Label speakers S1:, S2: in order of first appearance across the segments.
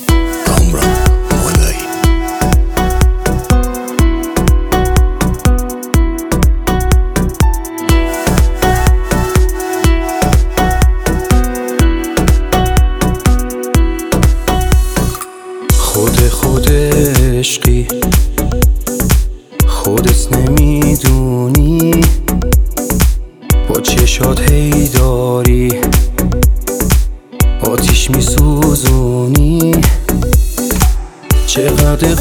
S1: کامران مولایی.
S2: خود عشقی خودت نمیدونی، با چشات هی داری آتیش میسوزونی. چقدر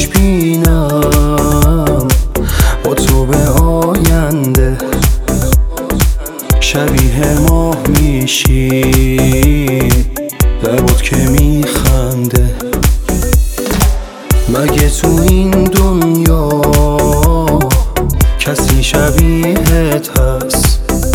S2: خوشبینم با تو به آینده، شبیه ماه میشی لبات که میخنده. مگه تو این دنیا کسی شبیهت هست؟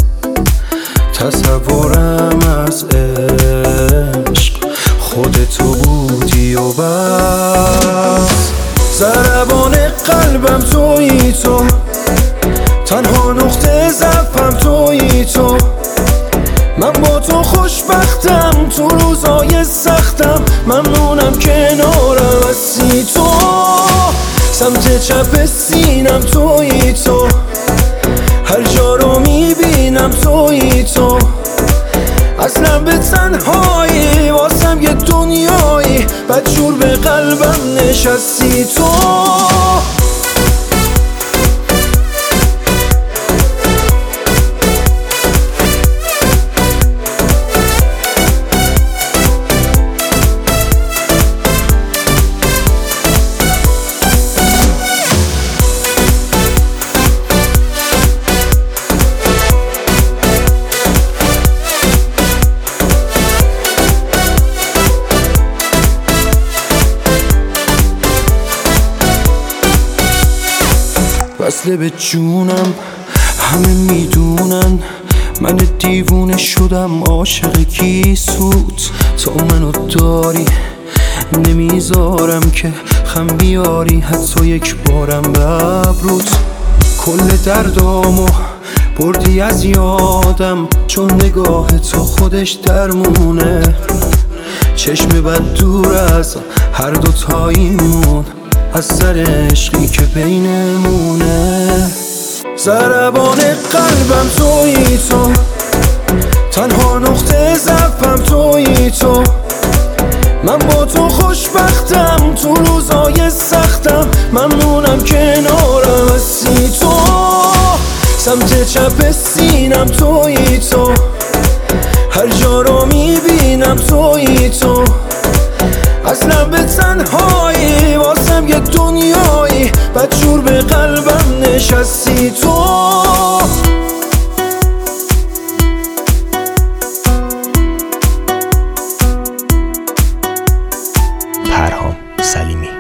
S2: تصورم از عشق خودتو بودی و بس. ضربان قلبم تویی تو، تنها نقطه ضعفم تویی تو. من با تو خوشبختم تو روزای سختم، ممنونم کنارم هستی تو. سمت چپ سینم تویی تو، هر جا رو میبینم تویی تو. اصلا به تنهایی واسم یه دنیایی، بدجور به قلبم نشستی تو. وصله به جونم همه میدونن، من دیوونه شدم عاشق کیسوت. تو منو داری نمیذارم که خم بیاری حتی یک بارم به ابروت. کل دردامو بردی از یادم، چون نگاه تو خودش درمونه. چشم بد دور از هر دوتاییمون، از سر عشقی که بینمونه. ضربان قلبم تویی تو، تنها نقطه ضعفم تویی تو. من با تو خوشبختم تو روزای سختم، ممنونم کنارم هستی تو. سمت چپ سینم تویی تو، هر جا رو میبینم تویی تو. اصلا به تنهایی واسم یه دنیایی، بدجور به قلبم نشستی تو.
S1: پرهام سلیمی.